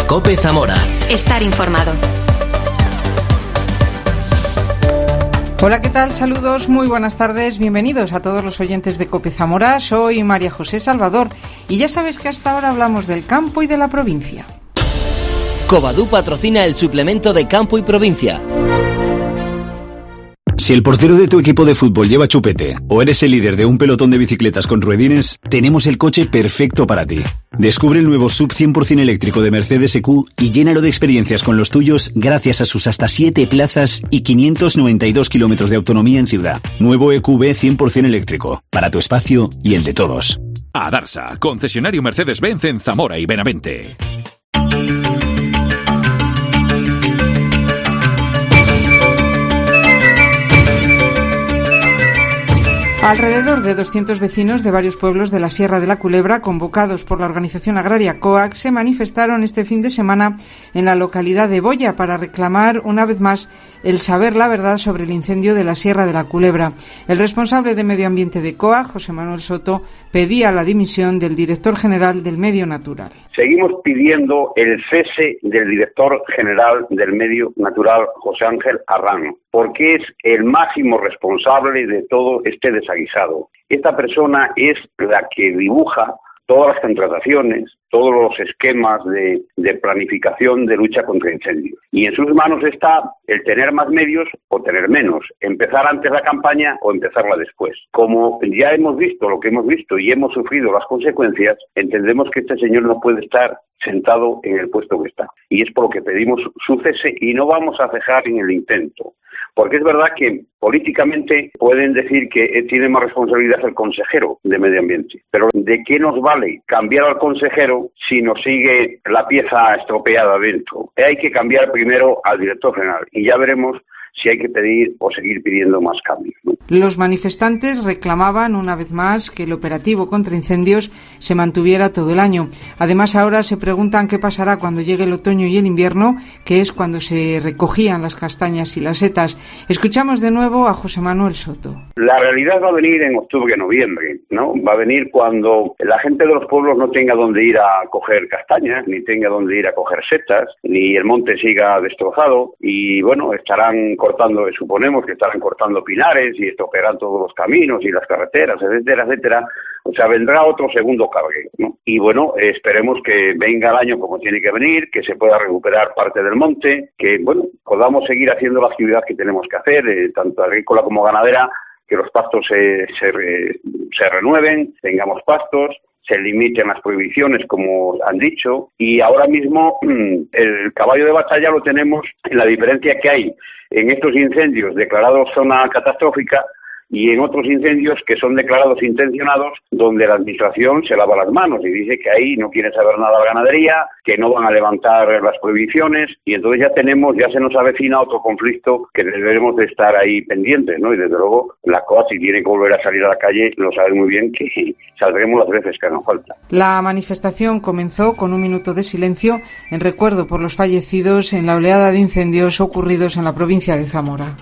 COPE Zamora. Estar informado. Hola, ¿qué tal? Saludos, muy buenas tardes, bienvenidos a todos los oyentes de COPE Zamora. Soy María José Salvador y ya sabes que hasta ahora hablamos del campo y de la provincia. Covadú patrocina el suplemento de Campo y Provincia. Si el portero de tu equipo de fútbol lleva chupete o eres el líder de un pelotón de bicicletas con ruedines, tenemos el coche perfecto para ti. Descubre el nuevo SUV 100% eléctrico de Mercedes EQ y llénalo de experiencias con los tuyos gracias a sus hasta 7 plazas y 592 kilómetros de autonomía en ciudad. Nuevo EQB 100% eléctrico, para tu espacio y el de todos. Adarsa, concesionario Mercedes-Benz en Zamora y Benavente. Alrededor de 200 vecinos de varios pueblos de la Sierra de la Culebra, convocados por la organización agraria COAG, se manifestaron este fin de semana en la localidad de Boya para reclamar una vez más el saber la verdad sobre el incendio de la Sierra de la Culebra. El responsable de Medio Ambiente de COAG, José Manuel Soto, pedía la dimisión del director general del Medio Natural. Seguimos pidiendo el cese del director general del Medio Natural, José Ángel Arrano, porque es el máximo responsable de todo este desaguisado. Esta persona es la que dibuja todas las contrataciones, todos los esquemas de planificación de lucha contra incendios. Y en sus manos está el tener más medios o tener menos, empezar antes la campaña o empezarla después. Como ya hemos visto lo que hemos visto y hemos sufrido las consecuencias, entendemos que este señor no puede estar sentado en el puesto que está. Y es por lo que pedimos su cese y no vamos a cejar en el intento. Porque es verdad que políticamente pueden decir que tiene más responsabilidad el consejero de Medio Ambiente. Pero ¿de qué nos vale cambiar al consejero si nos sigue la pieza estropeada dentro? Hay que cambiar primero al director general y ya veremos si hay que pedir o seguir pidiendo más cambios, ¿no? Los manifestantes reclamaban una vez más que el operativo contra incendios se mantuviera todo el año. Además, ahora se preguntan qué pasará cuando llegue el otoño y el invierno, que es cuando se recogían las castañas y las setas. Escuchamos de nuevo a José Manuel Soto. La realidad va a venir en octubre, noviembre, ¿no? Va a venir cuando la gente de los pueblos no tenga dónde ir a coger castañas, ni tenga dónde ir a coger setas, ni el monte siga destrozado y, bueno, estarán cortando, suponemos que estarán cortando pinares y estropearán todos los caminos y las carreteras, etcétera, etcétera. O sea, vendrá otro segundo cargue, ¿no? Y bueno, esperemos que venga el año como tiene que venir, que se pueda recuperar parte del monte, que, bueno, podamos seguir haciendo la actividad que tenemos que hacer, tanto agrícola como ganadera, que los pastos se renueven, tengamos pastos, se limiten las prohibiciones, como han dicho, y ahora mismo el caballo de batalla lo tenemos en la diferencia que hay en estos incendios declarados zona catastrófica y en otros incendios que son declarados intencionados, donde la administración se lava las manos y dice que ahí no quiere saber nada la ganadería, que no van a levantar las prohibiciones, y entonces ya se nos avecina otro conflicto que debemos de estar ahí pendientes, ¿no? Y desde luego la COA, si tiene que volver a salir a la calle, lo sabe muy bien que saldremos las veces que hagan falta. La manifestación comenzó con un minuto de silencio en recuerdo por los fallecidos en la oleada de incendios ocurridos en la provincia de Zamora.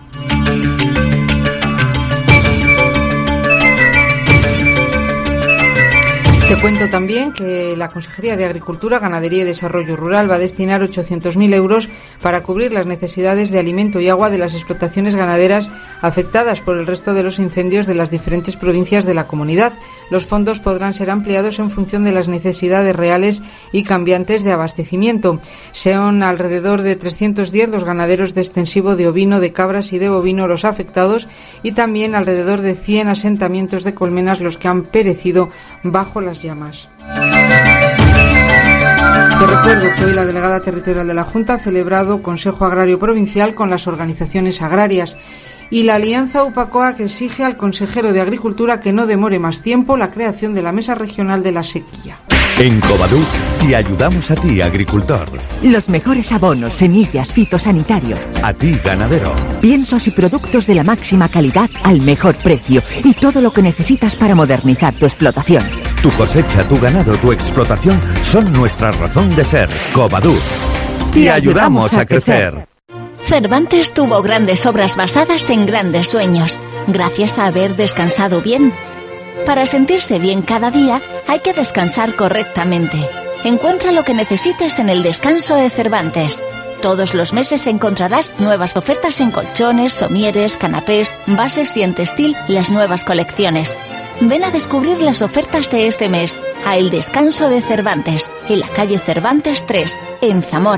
Te cuento también que la Consejería de Agricultura, Ganadería y Desarrollo Rural va a destinar 800.000 euros para cubrir las necesidades de alimento y agua de las explotaciones ganaderas afectadas por el resto de los incendios de las diferentes provincias de la comunidad. Los fondos podrán ser ampliados en función de las necesidades reales y cambiantes de abastecimiento. Son alrededor de 310 los ganaderos de extensivo de ovino, de cabras y de bovino los afectados, y también alrededor de 100 asentamientos de colmenas los que han perecido bajo las llamas. Te recuerdo que hoy la delegada territorial de la Junta ha celebrado Consejo Agrario Provincial con las organizaciones agrarias. Y la alianza UPA-COAG exige al consejero de Agricultura que no demore más tiempo la creación de la Mesa Regional de la Sequía. En Covadú te ayudamos a ti, agricultor. Los mejores abonos, semillas, fitosanitarios. A ti, ganadero. Piensos y productos de la máxima calidad al mejor precio y todo lo que necesitas para modernizar tu explotación. Tu cosecha, tu ganado, tu explotación son nuestra razón de ser. Covadú. Te ayudamos a crecer. Cervantes tuvo grandes obras basadas en grandes sueños, gracias a haber descansado bien. Para sentirse bien cada día, hay que descansar correctamente. Encuentra lo que necesites en el Descanso de Cervantes. Todos los meses encontrarás nuevas ofertas en colchones, somieres, canapés, bases y en textil, las nuevas colecciones. Ven a descubrir las ofertas de este mes a El Descanso de Cervantes, en la calle Cervantes 3, en Zamora.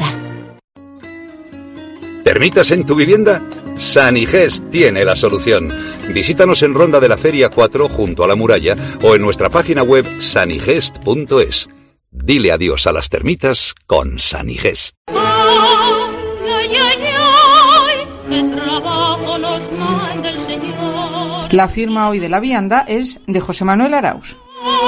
¿Termitas en tu vivienda? Sanigest tiene la solución. Visítanos en Ronda de la Feria 4 junto a la muralla o en nuestra página web sanigest.es. Dile adiós a las termitas con Sanigest. La firma hoy de la vianda es de José Manuel Arauz.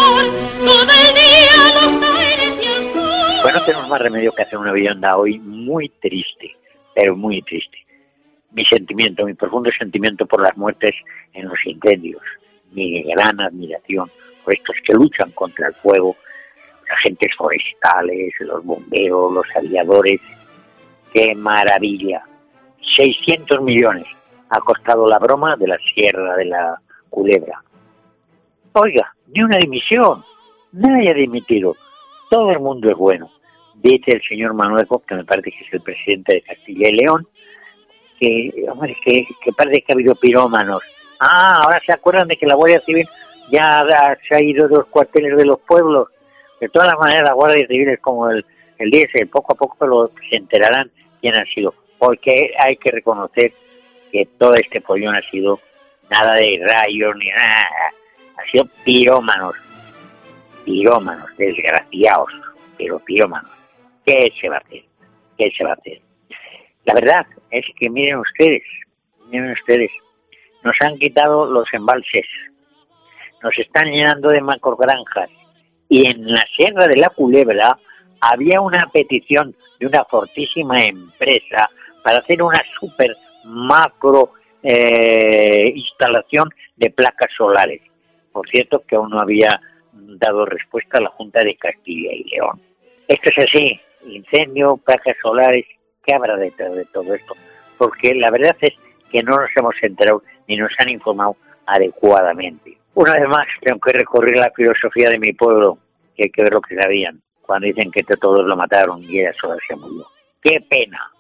Bueno, tenemos más remedio que hacer una vianda hoy muy triste, pero muy triste. Mi profundo sentimiento por las muertes en los incendios, mi gran admiración por estos que luchan contra el fuego, los agentes forestales, los bomberos, los aviadores. ¡Qué maravilla! 600 millones ha costado la broma de la Sierra de la Culebra. Oiga, ni una dimisión, nadie ha dimitido, todo el mundo es bueno. Dice el señor Manueco, que me parece que es el presidente de Castilla y León, que parece que ha habido pirómanos. Ahora se acuerdan de que la Guardia Civil ya se ha ido de los cuarteles de los pueblos. De todas las maneras, la Guardia Civil es como el diésel, poco a poco se enterarán quién han sido, porque hay que reconocer que todo este follón ha sido nada de rayos ni nada, ha sido pirómanos, desgraciados, pero pirómanos. ¿Qué se va a hacer? La verdad es que miren ustedes, nos han quitado los embalses, nos están llenando de macrogranjas, y en la Sierra de la Culebra había una petición de una fortísima empresa para hacer una super macro instalación de placas solares. Por cierto, que aún no había dado respuesta a la Junta de Castilla y León. Esto es así, incendio, placas solares, ¿qué habrá detrás de todo esto? Porque la verdad es que no nos hemos enterado ni nos han informado adecuadamente. Una vez más, tengo que recurrir a la filosofía de mi pueblo, que hay que ver lo que sabían, cuando dicen que todos lo mataron y ella sola se murió. ¡Qué pena!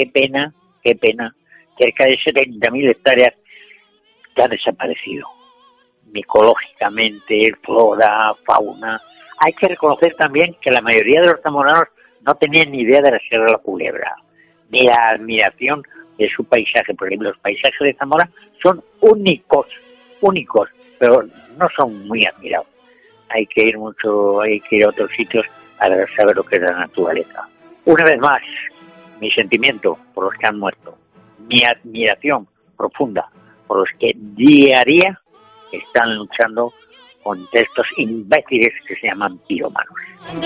Cerca de 70.000 hectáreas que han desaparecido. Micológicamente, flora, fauna. Hay que reconocer también que la mayoría de los zamoranos no tenían ni idea de la Sierra de la Culebra, ni la admiración de su paisaje. Por ejemplo, los paisajes de Zamora son únicos, pero no son muy admirados. Hay que ir a otros sitios para saber lo que es la naturaleza. Una vez más, mi sentimiento por los que han muerto, mi admiración profunda por los que día a día están luchando contra estos imbéciles que se llaman pirómanos.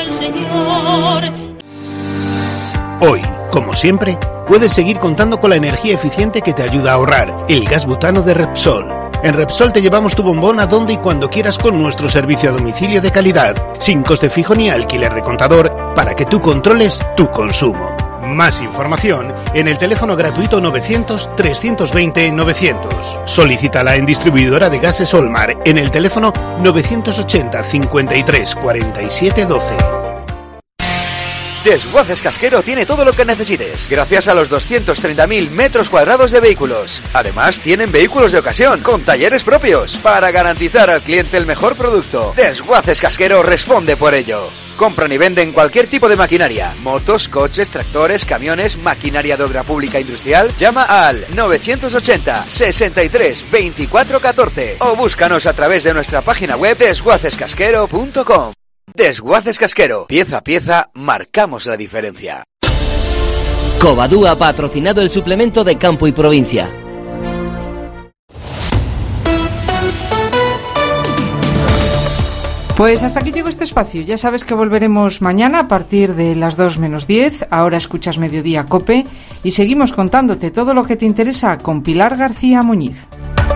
Hoy, como siempre, puedes seguir contando con la energía eficiente que te ayuda a ahorrar, el gas butano de Repsol. En Repsol te llevamos tu bombón a donde y cuando quieras con nuestro servicio a domicilio de calidad, sin coste fijo ni alquiler de contador, para que tú controles tu consumo. Más información en el teléfono gratuito 900-320-900. Solicítala en distribuidora de gases Olmar en el teléfono 980 53 47 12. Desguaces Casquero tiene todo lo que necesites, gracias a los 230.000 metros cuadrados de vehículos. Además, tienen vehículos de ocasión, con talleres propios, para garantizar al cliente el mejor producto. Desguaces Casquero responde por ello. Compran y venden cualquier tipo de maquinaria, motos, coches, tractores, camiones, maquinaria de obra pública industrial. Llama al 980 63 24 14 o búscanos a través de nuestra página web desguacescasquero.com. Desguaces Casquero, pieza a pieza, marcamos la diferencia. Covadú ha patrocinado el suplemento de Campo y Provincia. Pues hasta aquí llegó este espacio. Ya sabes que volveremos mañana a partir de las 2 menos 10. Ahora escuchas Mediodía COPE y seguimos contándote todo lo que te interesa con Pilar García Muñiz.